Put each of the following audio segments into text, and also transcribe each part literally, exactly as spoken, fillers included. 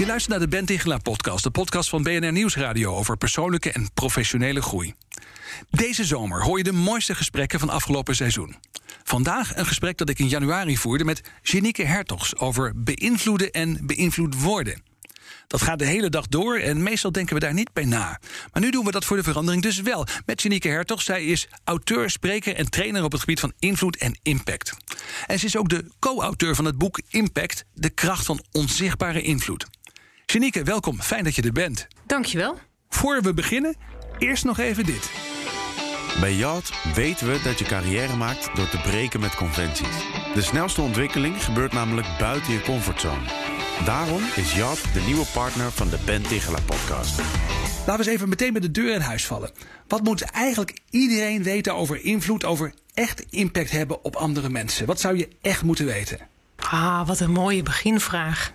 Je luistert naar de Ben Tichelaar podcast, de podcast van B N R Nieuwsradio over persoonlijke en professionele groei. Deze zomer hoor je de mooiste gesprekken van afgelopen seizoen. Vandaag een gesprek dat ik in januari voerde met Jenieke Hertogs over beïnvloeden en beïnvloed worden. Dat gaat de hele dag door en meestal denken we daar niet bij na. Maar nu doen we dat voor de verandering dus wel. Met Jenieke Hertogs. Zij is auteur, spreker en trainer op het gebied van invloed en impact. En ze is ook de co-auteur van het boek Impact, de kracht van onzichtbare invloed. Jenieke, welkom. Fijn dat je er bent. Dankjewel. Voor we beginnen, eerst nog even dit. Bij Yacht weten we dat je carrière maakt door te breken met conventies. De snelste ontwikkeling gebeurt namelijk buiten je comfortzone. Daarom is Yacht de nieuwe partner van de Ben Tichelaar podcast. Laten we eens even meteen met de deur in huis vallen. Wat moet eigenlijk iedereen weten over invloed, over echt impact hebben op andere mensen? Wat zou je echt moeten weten? Ah, wat een mooie beginvraag.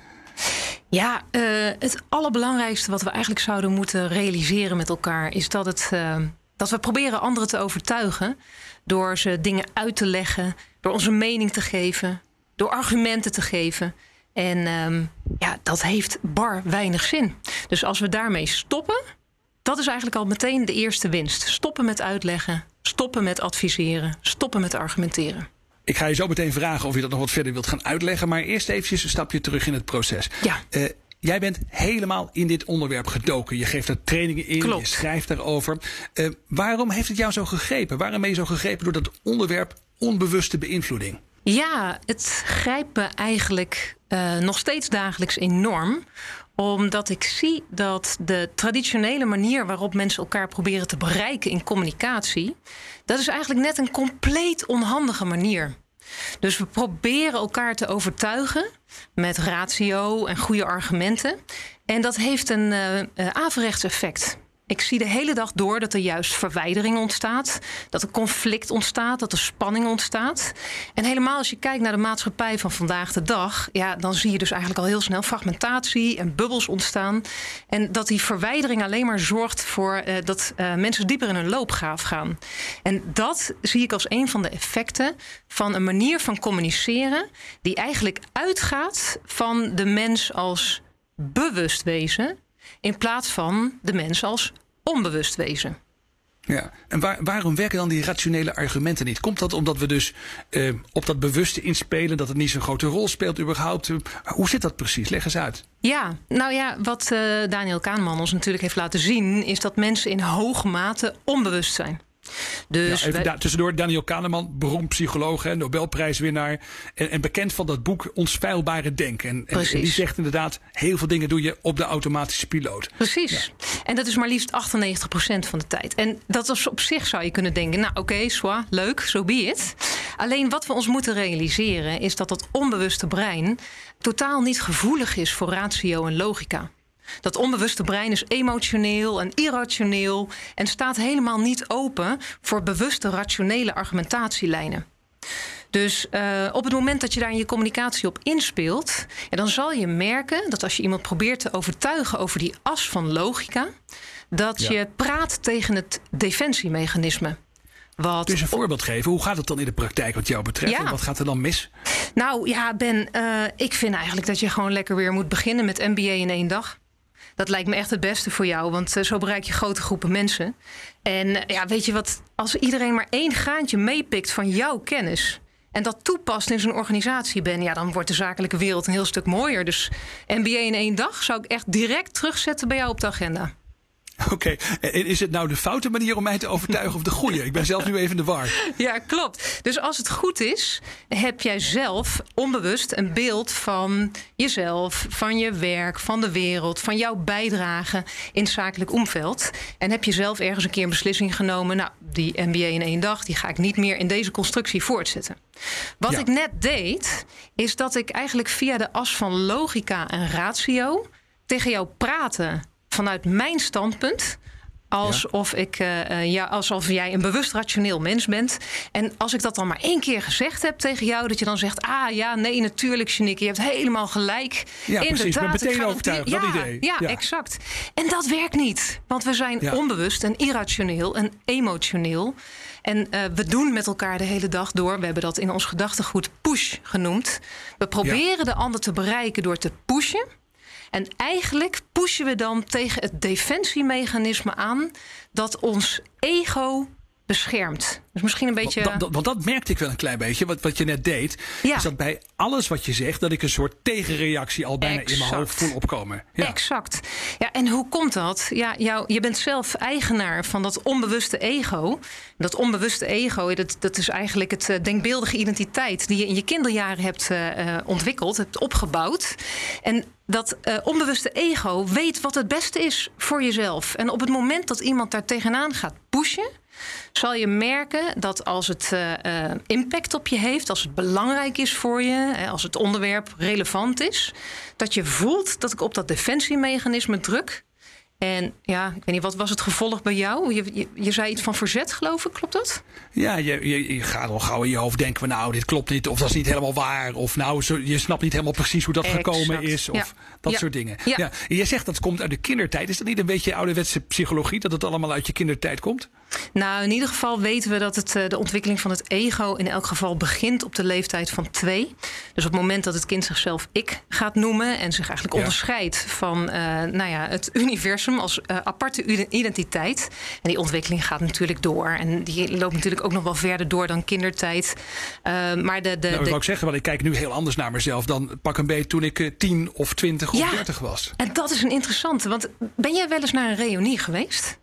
Ja, uh, het allerbelangrijkste wat we eigenlijk zouden moeten realiseren met elkaar is dat, het, uh, dat we proberen anderen te overtuigen door ze dingen uit te leggen, door onze mening te geven, door argumenten te geven. En um, ja, dat heeft bar weinig zin. Dus als we daarmee stoppen, dat is eigenlijk al meteen de eerste winst. Stoppen met uitleggen, stoppen met adviseren, stoppen met argumenteren. Ik ga je zo meteen vragen of je dat nog wat verder wilt gaan uitleggen. Maar eerst eventjes een stapje terug in het proces. Ja. Uh, jij bent helemaal in dit onderwerp gedoken. Je geeft er trainingen in, Klopt. Je schrijft daarover. Uh, waarom heeft het jou zo gegrepen? Waarom ben je zo gegrepen door dat onderwerp onbewuste beïnvloeding? Ja, het grijpt me eigenlijk uh, nog steeds dagelijks enorm. Omdat ik zie dat de traditionele manier waarop mensen elkaar proberen te bereiken in communicatie, dat is eigenlijk net een compleet onhandige manier. Dus we proberen elkaar te overtuigen met ratio en goede argumenten. En dat heeft een uh, uh, averechts effect. Ik zie de hele dag door dat er juist verwijdering ontstaat, dat er conflict ontstaat, dat er spanning ontstaat. En helemaal als je kijkt naar de maatschappij van vandaag de dag, ja, dan zie je dus eigenlijk al heel snel fragmentatie en bubbels ontstaan. En dat die verwijdering alleen maar zorgt voor uh, dat uh, mensen dieper in hun loopgraaf gaan. En dat zie ik als een van de effecten van een manier van communiceren die eigenlijk uitgaat van de mens als bewust wezen, in plaats van de mens als onbewust wezen. Ja, en waar, waarom werken dan die rationele argumenten niet? Komt dat omdat we dus uh, op dat bewuste inspelen, dat het niet zo'n grote rol speelt überhaupt? Hoe zit dat precies? Leg eens uit. Ja, nou ja, wat uh, Daniel Kahneman ons natuurlijk heeft laten zien, is dat mensen in hoge mate onbewust zijn. Dus ja, even wij... da- tussendoor, Daniel Kahneman, beroemd psycholoog, hè, Nobelprijswinnaar. En, en bekend van dat boek Ons Feilbare Denken. En, en, en die zegt inderdaad, heel veel dingen doe je op de automatische piloot. Precies. Ja. En dat is maar liefst achtennegentig procent van de tijd. En dat is op zich zou je kunnen denken, nou oké, okay, soit, leuk, so be it. Alleen wat we ons moeten realiseren is dat dat onbewuste brein totaal niet gevoelig is voor ratio en logica. Dat onbewuste brein is emotioneel en irrationeel en staat helemaal niet open voor bewuste rationele argumentatielijnen. Dus uh, op het moment dat je daar in je communicatie op inspeelt, ja, dan zal je merken dat als je iemand probeert te overtuigen over die as van logica, dat ja. je praat tegen het defensiemechanisme. Wat dus een voorbeeld geven, hoe gaat het dan in de praktijk wat jou betreft? Ja. En wat gaat er dan mis? Nou ja, Ben, uh, ik vind eigenlijk dat je gewoon lekker weer moet beginnen met M B A in één dag. Dat lijkt me echt het beste voor jou, want uh, zo bereik je grote groepen mensen. En uh, ja, weet je wat, als iedereen maar één graantje meepikt van jouw kennis en dat toepast in zijn organisatie, Ben, ja, dan wordt de zakelijke wereld een heel stuk mooier. Dus M B A in één dag zou ik echt direct terugzetten bij jou op de agenda. Oké, okay. En is het nou de foute manier om mij te overtuigen of de goede? Ik ben zelf nu even in de war. Ja, klopt. Dus als het goed is, heb jij zelf onbewust een beeld van jezelf, van je werk, van de wereld, van jouw bijdrage in het zakelijk omveld. En heb je zelf ergens een keer een beslissing genomen, nou, die M B A in één dag, die ga ik niet meer in deze constructie voortzetten. Wat ja. ik net deed, is dat ik eigenlijk via de as van logica en ratio tegen jou praatte vanuit mijn standpunt, alsof, ja. ik, uh, ja, alsof jij een bewust rationeel mens bent. En als ik dat dan maar één keer gezegd heb tegen jou, dat je dan zegt, ah ja, nee, natuurlijk, Jenieke, je hebt helemaal gelijk. Ja, precies, ik ben meteen overtuigd, ja, dat idee. Ja, ja, exact. En dat werkt niet, want we zijn ja. onbewust en irrationeel en emotioneel. En uh, we doen met elkaar de hele dag door, we hebben dat in ons gedachtegoed push genoemd. We proberen ja. de ander te bereiken door te pushen. En eigenlijk pushen we dan tegen het defensiemechanisme aan dat ons ego beschermt. Dus misschien een beetje... Want dat, want dat merkte ik wel een klein beetje, wat, wat je net deed. Ja. Is dat bij alles wat je zegt, dat ik een soort tegenreactie al bijna Exact. in mijn hoofd voel opkomen. Ja. Exact. Ja, en hoe komt dat? Ja, jou, je bent zelf eigenaar van dat onbewuste ego. Dat onbewuste ego, dat, dat is eigenlijk het uh, denkbeeldige identiteit die je in je kinderjaren hebt uh, ontwikkeld, hebt opgebouwd. En dat uh, onbewuste ego weet wat het beste is voor jezelf. En op het moment dat iemand daar tegenaan gaat pushen, zal je merken dat als het uh, uh, impact op je heeft, als het belangrijk is voor je, hè, als het onderwerp relevant is, dat je voelt dat ik op dat defensiemechanisme druk. En ja, ik weet niet, wat was het gevolg bij jou? Je, je, je zei iets van verzet, geloof ik, klopt dat? Ja, je, je, je gaat al gauw in je hoofd denken van nou, dit klopt niet, of dat is niet helemaal waar. Of nou, zo, je snapt niet helemaal precies hoe dat Exact. gekomen is. Of Ja. dat Ja. soort dingen. Ja. Ja. En je zegt dat het komt uit de kindertijd. Is dat niet een beetje ouderwetse psychologie, dat het allemaal uit je kindertijd komt? Nou, in ieder geval weten we dat het, uh, de ontwikkeling van het ego in elk geval begint op de leeftijd van twee. Dus op het moment dat het kind zichzelf ik gaat noemen en zich eigenlijk Ja. onderscheidt van uh, nou ja, het universum als uh, aparte identiteit. En die ontwikkeling gaat natuurlijk door. En die loopt natuurlijk ook nog wel verder door dan kindertijd. Uh, maar de, de, Nou, dat de... wil ik zeggen, want ik kijk nu heel anders naar mezelf dan pak een beetje toen ik uh, tien of twintig of Ja. dertig was. En dat is een interessante. Want ben jij wel eens naar een reunie geweest?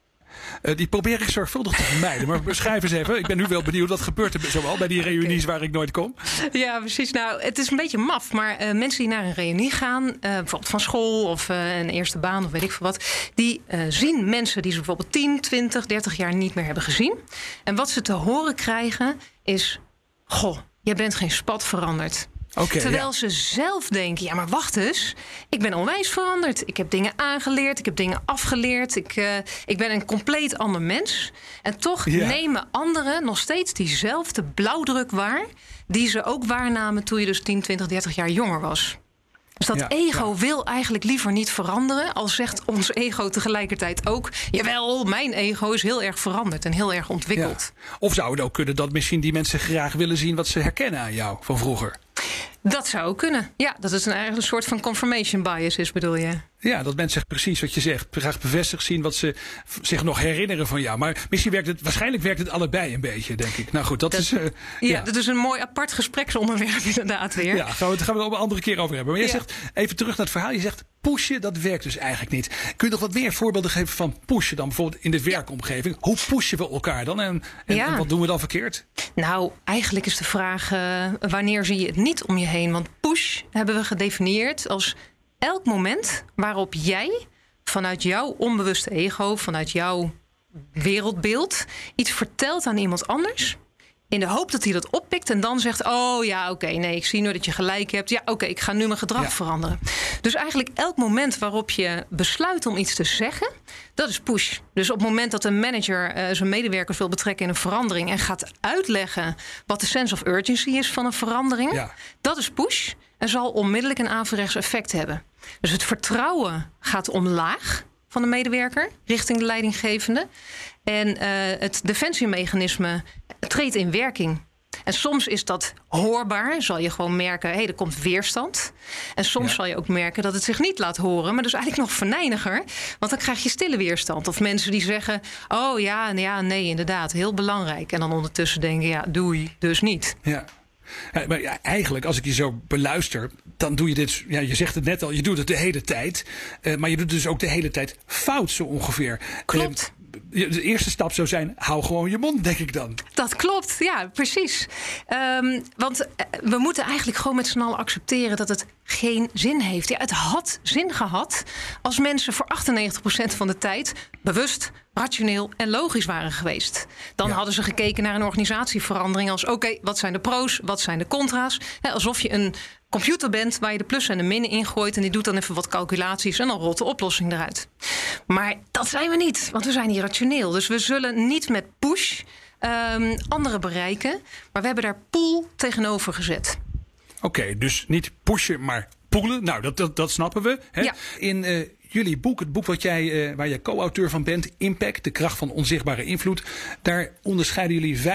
Uh, die probeer ik zorgvuldig te vermijden. Maar beschrijf eens even. Ik ben nu wel benieuwd. Wat gebeurt er zoal bij die reunies waar ik nooit kom? Ja, precies. Nou, het is een beetje maf. Maar uh, mensen die naar een reunie gaan, uh, bijvoorbeeld van school of uh, een eerste baan of weet ik veel wat, die uh, zien mensen die ze bijvoorbeeld tien, twintig, dertig jaar niet meer hebben gezien. En wat ze te horen krijgen is: goh, jij bent geen spat veranderd. Okay, Terwijl ja. ze zelf denken, ja, maar wacht eens. Ik ben onwijs veranderd. Ik heb dingen aangeleerd. Ik heb dingen afgeleerd. Ik, uh, ik ben een compleet ander mens. En toch Ja. nemen anderen nog steeds diezelfde blauwdruk waar, die ze ook waarnamen toen je dus tien, twintig, dertig jaar jonger was. Dus dat Ja, ego ja. wil eigenlijk liever niet veranderen. Al zegt ons ego tegelijkertijd ook: jawel, mijn ego is heel erg veranderd en heel erg ontwikkeld. Ja. Of zou het ook kunnen dat misschien die mensen graag willen zien wat ze herkennen aan jou van vroeger? Dat zou ook kunnen. Ja, dat het een, eigenlijk een soort van confirmation bias is, bedoel je? Ja, dat mensen precies wat je zegt. Graag bevestigd zien wat ze v- zich nog herinneren van jou. Maar misschien werkt het, waarschijnlijk werkt het allebei een beetje, denk ik. Nou goed, dat, Dat- is... Uh, Ja, ja. dat is een mooi apart gespreksonderwerp inderdaad weer. Ja, gaan we, gaan we het op een andere keer over hebben. Maar jij Ja. zegt, even terug naar het verhaal. Je zegt, pushen, dat werkt dus eigenlijk niet. Kun je nog wat meer voorbeelden geven van pushen dan bijvoorbeeld in de werkomgeving? Hoe pushen we elkaar dan? En, en, Ja. en wat doen we dan verkeerd? Nou, eigenlijk is de vraag, uh, wanneer zie je het niet om je heen? Want push hebben we gedefinieerd als elk moment waarop jij vanuit jouw onbewuste ego, vanuit jouw wereldbeeld, iets vertelt aan iemand anders, in de hoop dat hij dat oppikt en dan zegt: oh ja, oké, okay, nee, ik zie nu dat je gelijk hebt. Ja, oké, okay, ik ga nu mijn gedrag Ja. veranderen. Dus eigenlijk elk moment waarop je besluit om iets te zeggen, dat is push. Dus op het moment dat een manager uh, zijn medewerkers wil betrekken in een verandering en gaat uitleggen wat de sense of urgency is van een verandering, Ja. dat is push en zal onmiddellijk een averechts effect hebben. Dus het vertrouwen gaat omlaag van de medewerker richting de leidinggevende. En uh, het defensiemechanisme treedt in werking. En soms is dat hoorbaar. Zal je gewoon merken, hé, hey, er komt weerstand. En soms Ja. zal je ook merken dat het zich niet laat horen. Maar dus eigenlijk nog venijniger. Want dan krijg je stille weerstand. Of mensen die zeggen: oh ja, ja, nee, inderdaad, heel belangrijk. En dan ondertussen denken: ja, doei, dus niet. Ja. Ja, maar ja, eigenlijk, als ik je zo beluister, dan doe je dit. Ja, je zegt het net al, je doet het de hele tijd. Uh, maar je doet het dus ook de hele tijd fout, zo ongeveer. Klopt. Uh, de eerste stap zou zijn: hou gewoon je mond, denk ik dan. Dat klopt, ja, precies. Um, want uh, we moeten eigenlijk gewoon met z'n allen accepteren dat het geen zin heeft. Ja, het had zin gehad als mensen voor achtennegentig procent van de tijd bewust, rationeel en logisch waren geweest. Dan Ja. hadden ze gekeken naar een organisatieverandering als: oké, okay, wat zijn de pro's, wat zijn de contra's? He, alsof je een computer bent waar je de plus en de minnen ingooit en die doet dan even wat calculaties en dan rolt de oplossing eruit. Maar dat zijn we niet, want we zijn hier rationeel. Dus we zullen niet met push um, anderen bereiken, maar we hebben daar pull tegenover gezet. Oké, okay, dus niet pushen, maar poelen. Nou, dat, dat, dat snappen we. Hè? Ja. In uh, jullie boek, het boek wat jij, uh, waar jij co-auteur van bent, Impact, de kracht van onzichtbare invloed, daar onderscheiden jullie vijf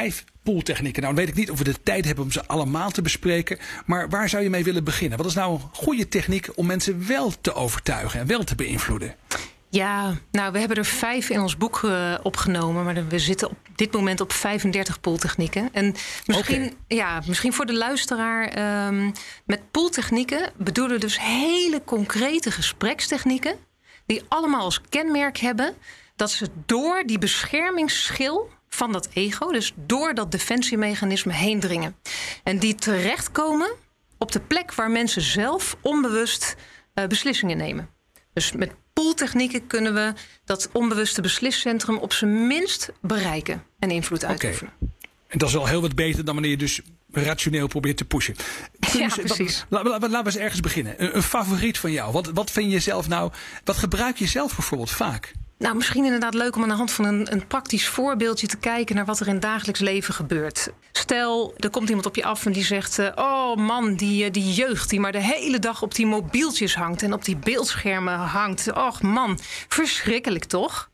pooltechnieken. Nou, dan weet ik niet of we de tijd hebben om ze allemaal te bespreken. Maar waar zou je mee willen beginnen? Wat is nou een goede techniek om mensen wel te overtuigen en wel te beïnvloeden? Ja, nou, we hebben er vijf in ons boek uh, opgenomen. Maar we zitten op dit moment op vijfendertig pooltechnieken. En misschien, okay. ja, misschien voor de luisteraar... Um, met pooltechnieken bedoelen we dus hele concrete gesprekstechnieken... die allemaal als kenmerk hebben... dat ze door die beschermingsschil van dat ego... dus door dat defensiemechanisme heen dringen. En die terechtkomen op de plek waar mensen zelf onbewust uh, beslissingen nemen. Dus met pooltechnieken kunnen we dat onbewuste besliscentrum op zijn minst bereiken en invloed uitoefenen. Okay. En dat is wel heel wat beter dan wanneer je dus rationeel probeert te pushen. Ja, je, precies. Laten la, la, la we eens ergens beginnen. Een, een favoriet van jou. Wat, wat vind je zelf nou? Wat gebruik je zelf bijvoorbeeld vaak? Nou, misschien inderdaad leuk om aan de hand van een, een praktisch voorbeeldje te kijken naar wat er in het dagelijks leven gebeurt. Stel, er komt iemand op je af en die zegt... Uh, oh man, die, die jeugd die maar de hele dag op die mobieltjes hangt... en op die beeldschermen hangt. Och man, verschrikkelijk toch?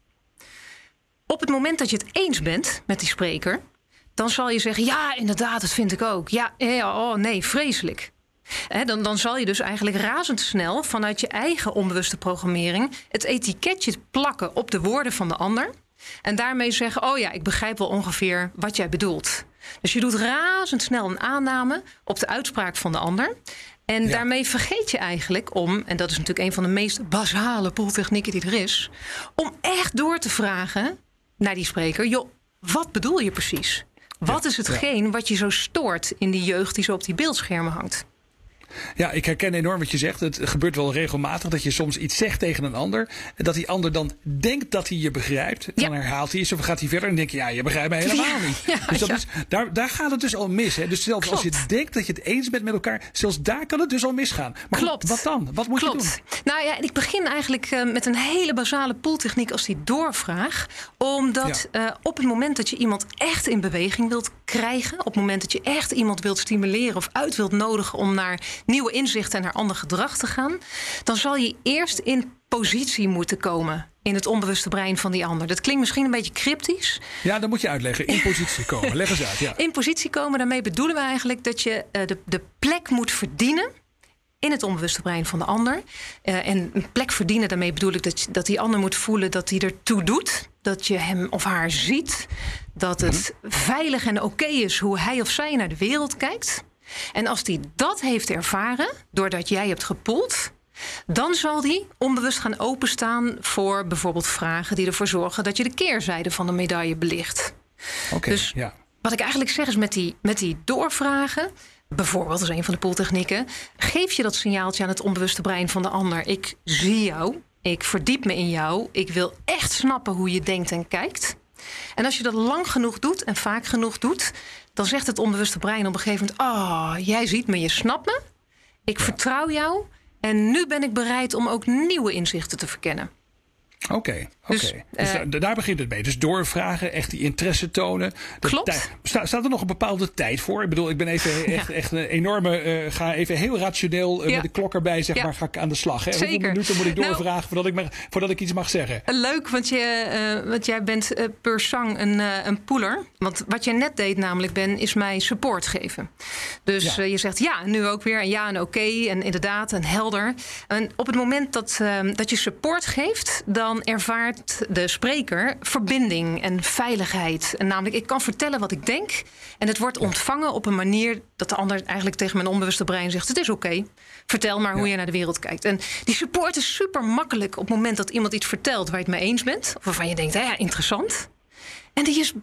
Op het moment dat je het eens bent met die spreker... dan zal je zeggen, ja, inderdaad, dat vind ik ook. Ja, ja oh nee, vreselijk. He, dan, dan zal je dus eigenlijk razendsnel vanuit je eigen onbewuste programmering... het etiketje plakken op de woorden van de ander... en daarmee zeggen, oh ja, ik begrijp wel ongeveer wat jij bedoelt. Dus je doet razendsnel een aanname op de uitspraak van de ander... en ja. daarmee vergeet je eigenlijk om... en dat is natuurlijk een van de meest basale pooltechnieken die er is... om echt door te vragen naar die spreker... joh, wat bedoel je precies? Wat ja, is hetgeen ja. wat je zo stoort in die jeugd die zo op die beeldschermen hangt? Ja, ik herken enorm wat je zegt. Het gebeurt wel regelmatig dat je soms iets zegt tegen een ander. En dat die ander dan denkt dat hij je begrijpt. Dan ja. herhaalt hij iets of gaat hij verder en denk je, ja, je begrijpt mij helemaal ja, niet. Ja, dus dat ja. is, daar, daar gaat het dus al mis. Hè? Dus zelfs Klopt. als je denkt dat je het eens bent met elkaar, zelfs daar kan het dus al misgaan. Maar Klopt. Goed, wat dan? Wat moet Klopt. je doen? Nou ja, ik begin eigenlijk uh, met een hele basale pooltechniek als die doorvraag. Omdat ja. uh, op het moment dat je iemand echt in beweging wilt krijgen, op het moment dat je echt iemand wilt stimuleren of uit wilt nodigen om naar nieuwe inzichten en naar ander gedrag te gaan, dan zal je eerst in positie moeten komen in het onbewuste brein van die ander. Dat klinkt misschien een beetje cryptisch. Ja, dat moet je uitleggen. In positie komen. Leg eens uit. Ja. In positie komen, daarmee bedoelen we eigenlijk dat je uh, de, de plek moet verdienen in het onbewuste brein van de ander. Uh, en een plek verdienen, daarmee bedoel ik dat, je, dat die ander moet voelen dat hij ertoe doet. Dat je hem of haar ziet. Dat het veilig en oké is hoe hij of zij naar de wereld kijkt. En als hij dat heeft ervaren, doordat jij hebt gepoeld, dan zal hij onbewust gaan openstaan voor bijvoorbeeld vragen die ervoor zorgen dat je de keerzijde van de medaille belicht. Okay, dus ja. wat ik eigenlijk zeg is met die, met die doorvragen, bijvoorbeeld als een van de pooltechnieken, geef je dat signaaltje aan het onbewuste brein van de ander. Ik zie jou, ik verdiep me in jou, ik wil echt snappen hoe je denkt en kijkt. En als je dat lang genoeg doet en vaak genoeg doet, dan zegt het onbewuste brein op een gegeven moment, oh, jij ziet me, je snapt me. Ik ja. vertrouw jou en nu ben ik bereid om ook nieuwe inzichten te verkennen. Oké, okay, oké. Okay. Dus, dus uh, daar begint het mee. Dus doorvragen, echt die interesse tonen. De klopt. Tijd, sta, staat er nog een bepaalde tijd voor? Ik bedoel, ik ben even echt, ja. echt een enorme... Uh, ga even heel rationeel uh, ja. met de klok erbij, zeg ja. maar, ga ik aan de slag. Hè? Zeker. Hoeveel minuten moet ik doorvragen nou, voordat, ik mag, voordat ik iets mag zeggen? Leuk, want, je, uh, want jij bent uh, per sang een, uh, een poeler. Want wat je net deed namelijk, Ben, is mij support geven. Dus ja. uh, je zegt ja, nu ook weer. En ja en oké. Okay, en inderdaad, en helder. En op het moment dat, uh, dat je support geeft, dan ervaart de spreker verbinding en veiligheid. En namelijk, ik kan vertellen wat ik denk. En het wordt ontvangen op een manier dat de ander eigenlijk tegen mijn onbewuste brein zegt, het is oké. Okay. Vertel maar hoe ja. je naar de wereld kijkt. En die support is super makkelijk op het moment dat iemand iets vertelt waar je het mee eens bent. Of waarvan je denkt, ja, ja interessant. En die is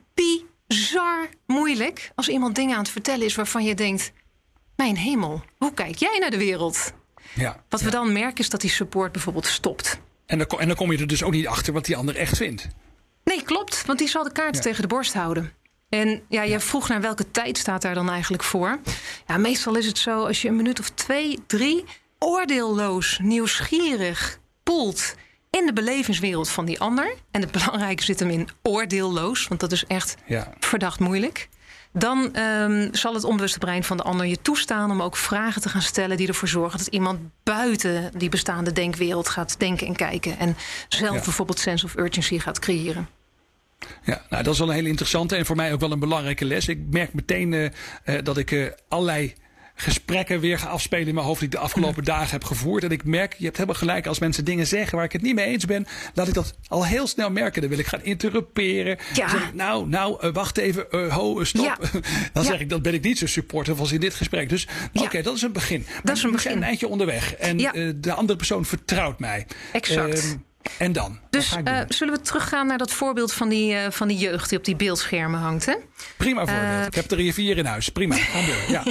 bizar moeilijk als iemand dingen aan het vertellen is waarvan je denkt, mijn hemel, hoe kijk jij naar de wereld? Ja. Wat ja. we dan merken is dat die support bijvoorbeeld stopt. En dan, en dan kom je er dus ook niet achter wat die ander echt vindt. Nee, klopt. Want die zal de kaarten ja. tegen de borst houden. En ja, jij ja. vroeg naar welke tijd staat daar dan eigenlijk voor. Ja, meestal is het zo als je een minuut of twee, drie oordeelloos, nieuwsgierig poelt in de belevingswereld van die ander. En het belangrijke zit hem in oordeelloos, want dat is echt ja. verdacht moeilijk. Dan um, zal het onbewuste brein van de ander je toestaan om ook vragen te gaan stellen die ervoor zorgen dat iemand buiten die bestaande denkwereld gaat denken en kijken. En zelf ja. bijvoorbeeld sense of urgency gaat creëren. Ja, nou, dat is wel een hele interessante en voor mij ook wel een belangrijke les. Ik merk meteen uh, uh, dat ik uh, allerlei gesprekken weer ga afspelen in mijn hoofd die ik de afgelopen dagen heb gevoerd. En ik merk, je hebt helemaal gelijk, als mensen dingen zeggen waar ik het niet mee eens ben, laat ik dat al heel snel merken. Dan wil ik gaan interruperen. Ja. Dan zeg ik, nou, nou, uh, wacht even, uh, ho, uh, stop. Ja. Dan zeg ja. ik, dat ben ik niet zo supportive als in dit gesprek. Dus oké, okay, ja. dat is een begin. Maar dat is een begin. We zijn een eindje onderweg. En ja. uh, de andere persoon vertrouwt mij. Exact. Uh, En dan? Dus uh, zullen we teruggaan naar dat voorbeeld van die, uh, van die jeugd die op die beeldschermen hangt, hè? Prima voorbeeld. Uh, ik heb er hier vier in huis. Prima. Gaan door. Ja.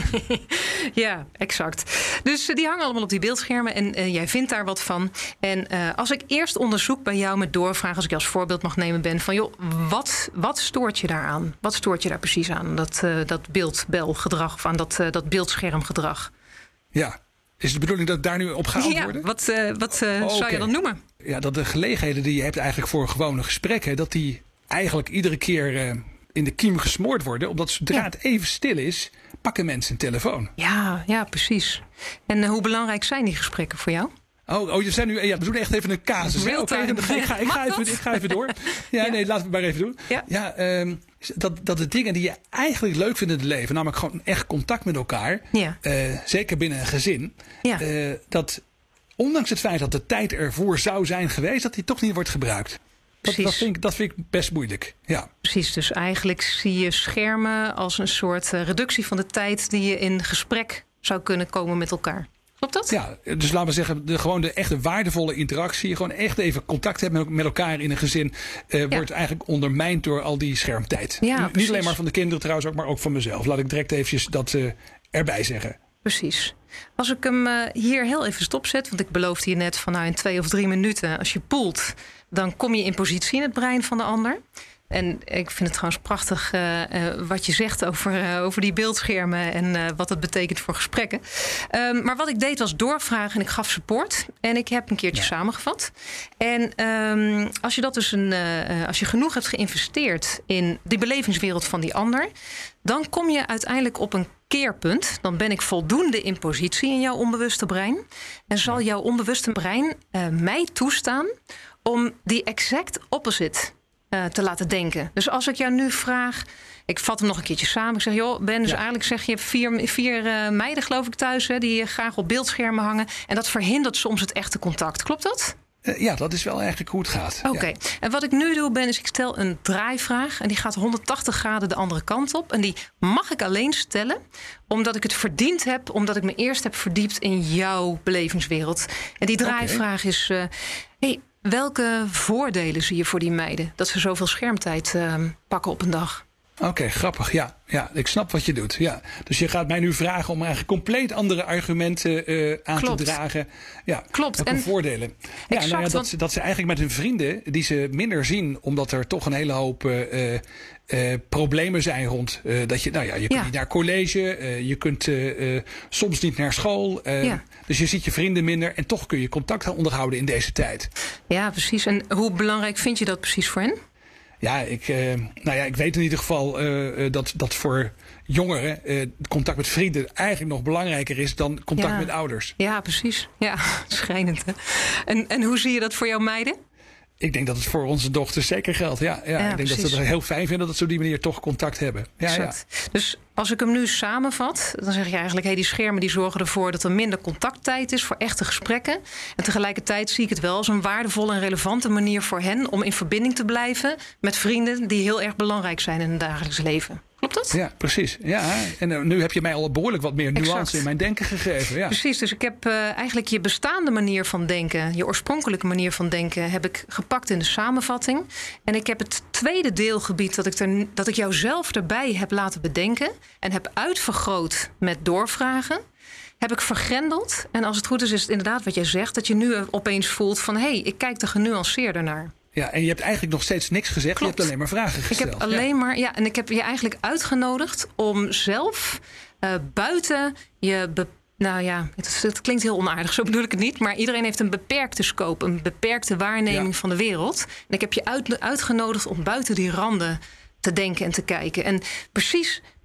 Ja, exact. Dus uh, die hangen allemaal op die beeldschermen en uh, jij vindt daar wat van. En uh, als ik eerst onderzoek bij jou met doorvraag, als ik je als voorbeeld mag nemen ben, van joh, wat, wat stoort je daaraan? Wat stoort je daar precies aan? Dat, uh, dat beeldbelgedrag of aan dat, uh, dat beeldschermgedrag? Ja. Is het de bedoeling dat ik daar nu op ga antwoorden? Ja, wat, uh, wat uh, oh, zou okay. je dan noemen? Ja, dat de gelegenheden die je hebt eigenlijk voor gewone gesprekken, dat die eigenlijk iedere keer uh, in de kiem gesmoord worden. Omdat zodra ja. het even stil is, pakken mensen een telefoon. Ja, ja, precies. En uh, hoe belangrijk zijn die gesprekken voor jou? Oh, oh, je zijn nu, ja, we doen echt even een casus. Oké, okay, ik, ga, ik, ga even, ik ga even door. Ja, ja. nee, laten we het maar even doen. Ja, ja um, dat, dat de dingen die je eigenlijk leuk vindt in het leven, namelijk gewoon echt contact met elkaar, ja. uh, zeker binnen een gezin, ja. uh, dat ondanks het feit dat de tijd ervoor zou zijn geweest, dat die toch niet wordt gebruikt. Dat, dat, vind ik, dat vind ik best moeilijk. Ja. Precies, dus eigenlijk zie je schermen als een soort uh, reductie van de tijd die je in gesprek zou kunnen komen met elkaar. Klopt dat? Ja, dus laten we zeggen, de, gewoon de echte waardevolle interactie, gewoon echt even contact hebben met, met elkaar in een gezin, uh, ja. wordt eigenlijk ondermijnd door al die schermtijd. Ja, Niet alleen maar van de kinderen trouwens, ook, maar ook van mezelf. Laat ik direct eventjes dat uh, erbij zeggen. Precies. Als ik hem uh, hier heel even stopzet, want ik beloofde je net van nou in twee of drie minuten, als je poelt, dan kom je in positie in het brein van de ander. En ik vind het trouwens prachtig uh, uh, wat je zegt over, uh, over die beeldschermen en uh, wat dat betekent voor gesprekken. Um, maar wat ik deed was doorvragen en ik gaf support. En ik heb een keertje ja. samengevat. En um, als je dat dus een, uh, als je genoeg hebt geïnvesteerd in die belevingswereld van die ander, dan kom je uiteindelijk op een keerpunt. Dan ben ik voldoende in positie in jouw onbewuste brein. En zal jouw onbewuste brein uh, mij toestaan om die exact opposite Uh, te laten denken. Dus als ik jou nu vraag, ik vat hem nog een keertje samen. Ik zeg, joh, Ben, dus ja. eigenlijk zeg je vier, vier uh, meiden, geloof ik, thuis, hè, die graag op beeldschermen hangen. En dat verhindert soms het echte contact. Klopt dat? Uh, ja, dat is wel eigenlijk hoe het gaat. Oké. Okay. Ja. En wat ik nu doe, Ben, is ik stel een draaivraag. En die gaat honderdtachtig graden de andere kant op. En die mag ik alleen stellen, omdat ik het verdiend heb, omdat ik me eerst heb verdiept in jouw belevingswereld. En die draaivraag okay. is, uh, hey, welke voordelen zie je voor die meiden dat ze zoveel schermtijd uh, pakken op een dag? Oké, okay, grappig. Ja, ja, ik snap wat je doet. Ja. Dus je gaat mij nu vragen om eigenlijk compleet andere argumenten uh, aan Klopt. te dragen. Ja, Klopt. Welke en voordelen? Ja, exact, nou ja, dat, want... dat ze eigenlijk met hun vrienden, die ze minder zien, omdat er toch een hele hoop uh, uh, problemen zijn rond. Uh, dat je, nou ja, je kunt ja. niet naar college, uh, je kunt uh, uh, soms niet naar school. Uh, ja. Dus je ziet je vrienden minder en toch kun je contact onderhouden in deze tijd. Ja, precies. En hoe belangrijk vind je dat precies voor hen? Ja, ik, uh, nou ja, ik weet in ieder geval uh, dat, dat voor jongeren uh, contact met vrienden eigenlijk nog belangrijker is dan contact ja. met ouders. Ja, precies. Ja, schrijnend. Hè? En, en hoe zie je dat voor jouw meiden? Ik denk dat het voor onze dochters zeker geldt. Ja, ja, ja ik denk precies. dat ze het heel fijn vinden dat ze op die manier toch contact hebben. Ja, ja. Dus als ik hem nu samenvat, dan zeg je eigenlijk, hey, die schermen die zorgen ervoor dat er minder contacttijd is voor echte gesprekken. En tegelijkertijd zie ik het wel als een waardevolle en relevante manier voor hen om in verbinding te blijven met vrienden die heel erg belangrijk zijn in het dagelijks leven. Klopt dat? Ja, precies. Ja, en uh, nu heb je mij al behoorlijk wat meer nuance exact. in mijn denken gegeven. Ja. Precies, dus ik heb uh, eigenlijk je bestaande manier van denken, je oorspronkelijke manier van denken, heb ik gepakt in de samenvatting. En ik heb het tweede deelgebied dat ik, er, dat ik jou zelf erbij heb laten bedenken en heb uitvergroot met doorvragen, heb ik vergrendeld. En als het goed is, is het inderdaad wat jij zegt, dat je nu opeens voelt van hé, hey, ik kijk er genuanceerder naar. Ja, en je hebt eigenlijk nog steeds niks gezegd. Klopt. Je hebt alleen maar vragen gesteld. Ik heb alleen ja. maar, ja, en ik heb je eigenlijk uitgenodigd om zelf uh, buiten je, be, nou ja, het, het klinkt heel onaardig, zo bedoel ik het niet, maar iedereen heeft een beperkte scope, een beperkte waarneming ja. van de wereld. En ik heb je uit, uitgenodigd om buiten die randen te denken en te kijken. En precies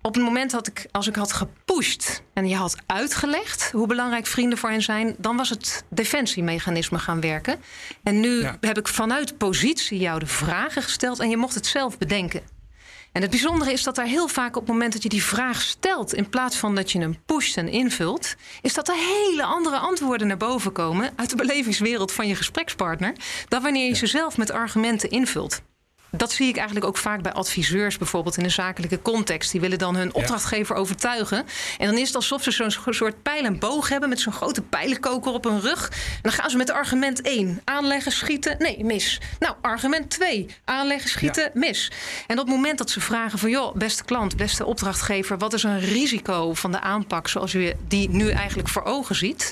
op het moment dat ik, als ik had gepusht en je had uitgelegd hoe belangrijk vrienden voor hen zijn, dan was het defensiemechanisme gaan werken. En nu ja. heb ik vanuit positie jou de vragen gesteld en je mocht het zelf bedenken. En het bijzondere is dat daar heel vaak op het moment dat je die vraag stelt, in plaats van dat je hem pusht en invult, is dat er hele andere antwoorden naar boven komen uit de belevingswereld van je gesprekspartner, dan wanneer je ja. ze zelf met argumenten invult. Dat zie ik eigenlijk ook vaak bij adviseurs, bijvoorbeeld in een zakelijke context. Die willen dan hun opdrachtgever ja. overtuigen. En dan is het alsof ze zo'n soort pijl en boog hebben met zo'n grote pijlenkoker op hun rug. En dan gaan ze met argument één, aanleggen, schieten, nee, mis. Nou, argument twee, aanleggen, schieten, ja. mis. En op het moment dat ze vragen van, joh, beste klant, beste opdrachtgever, wat is een risico van de aanpak zoals u die nu eigenlijk voor ogen ziet,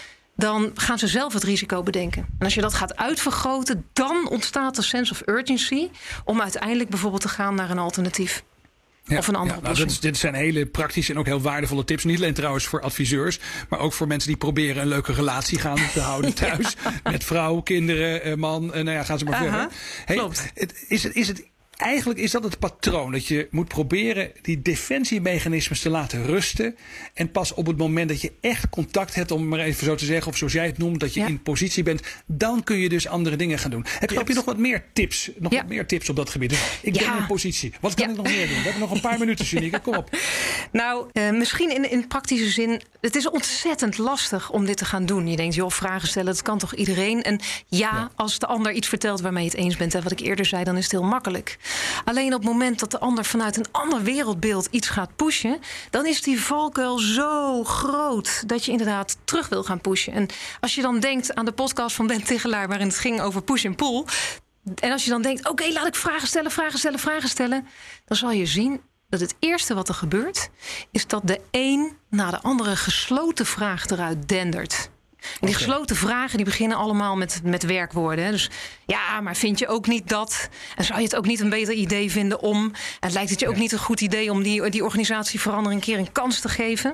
dan gaan ze zelf het risico bedenken. En als je dat gaat uitvergroten, dan ontstaat een sense of urgency om uiteindelijk bijvoorbeeld te gaan naar een alternatief. Ja, of een andere ja, nou, dat is, dit zijn hele praktische en ook heel waardevolle tips. Niet alleen trouwens voor adviseurs, maar ook voor mensen die proberen een leuke relatie gaan te houden thuis. ja. Met vrouw, kinderen, man. Nou ja, gaan ze maar uh-huh. verder. Hey, Klopt. Het, is, het, is het Eigenlijk is dat het patroon. Dat je moet proberen die defensiemechanismes te laten rusten. En pas op het moment dat je echt contact hebt, om maar even zo te zeggen, of zoals jij het noemt, dat je ja. in positie bent, dan kun je dus andere dingen gaan doen. Heb je, heb je nog wat meer tips? Nog ja. wat meer tips op dat gebied? Dus ik ja. ben in positie. Wat kan ja. ik nog meer doen? We hebben nog een paar minuten, Janieke. Kom op. Nou, uh, misschien in, in praktische zin. Het is ontzettend lastig om dit te gaan doen. Je denkt, joh, vragen stellen, dat kan toch iedereen? En ja, ja. als de ander iets vertelt waarmee je het eens bent, en wat ik eerder zei, dan is het heel makkelijk. Alleen op het moment dat de ander vanuit een ander wereldbeeld iets gaat pushen, dan is die valkuil zo groot dat je inderdaad terug wil gaan pushen. En als je dan denkt aan de podcast van Ben Tigelaar, waarin het ging over push en pull, en als je dan denkt, oké, okay, laat ik vragen stellen, vragen stellen, vragen stellen, dan zal je zien dat het eerste wat er gebeurt, is dat de een na de andere gesloten vraag eruit dendert. En die okay. gesloten vragen die beginnen allemaal met, met werkwoorden. Hè. Dus ja, maar vind je ook niet dat? En zou je het ook niet een beter idee vinden om? En lijkt het je ook ja. niet een goed idee om die, die organisatieverandering een keer een kans te geven?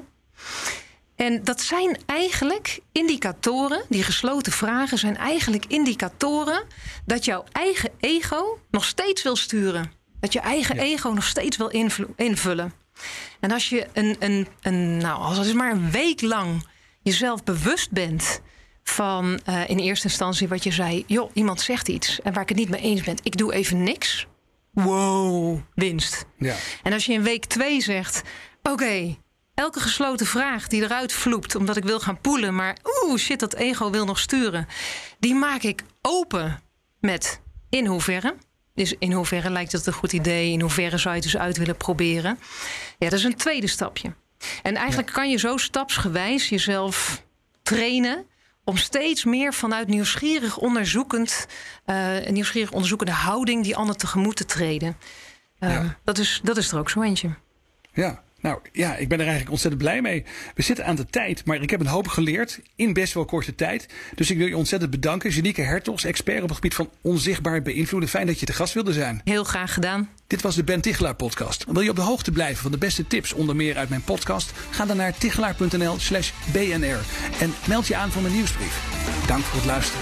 En dat zijn eigenlijk indicatoren, die gesloten vragen zijn eigenlijk indicatoren dat jouw eigen ego nog steeds wil sturen. Dat je eigen ja. ego nog steeds wil invlo- invullen. En als je een, een, een, nou, als het is maar een week lang jezelf bewust bent van uh, in eerste instantie wat je zei, joh, iemand zegt iets en waar ik het niet mee eens ben, ik doe even niks. Wow, winst. Ja. En als je in week twee zegt, oké, okay, elke gesloten vraag die eruit vloept omdat ik wil gaan poelen, maar oeh, shit, dat ego wil nog sturen, die maak ik open met in hoeverre. Dus in hoeverre lijkt het een goed idee, in hoeverre zou je het dus uit willen proberen. Ja, dat is een tweede stapje. En eigenlijk ja. kan je zo stapsgewijs jezelf trainen om steeds meer vanuit nieuwsgierig onderzoekend, uh, een nieuwsgierig onderzoekende houding die ander tegemoet te treden. Uh, ja. dat, is, dat is er ook zo eentje. Ja. Nou ja, ik ben er eigenlijk ontzettend blij mee. We zitten aan de tijd, maar ik heb een hoop geleerd in best wel korte tijd. Dus ik wil je ontzettend bedanken. Janieke Hertogs, expert op het gebied van onzichtbaar beïnvloeden. Fijn dat je te gast wilde zijn. Heel graag gedaan. Dit was de Ben Tigelaar podcast. Wil je op de hoogte blijven van de beste tips, onder meer uit mijn podcast? Ga dan naar tigelaar.nl slash bnr en meld je aan voor mijn nieuwsbrief. Dank voor het luisteren.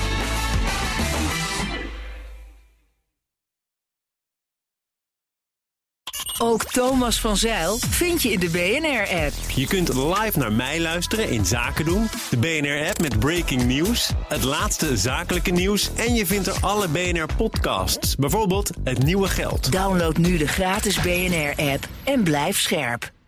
Ook Thomas van Zijl vind je in de B N R-app. Je kunt live naar mij luisteren in Zaken doen. De B N R-app met breaking news, het laatste zakelijke nieuws en je vindt er alle B N R-podcasts. Bijvoorbeeld Het Nieuwe Geld. Download nu de gratis B N R-app en blijf scherp.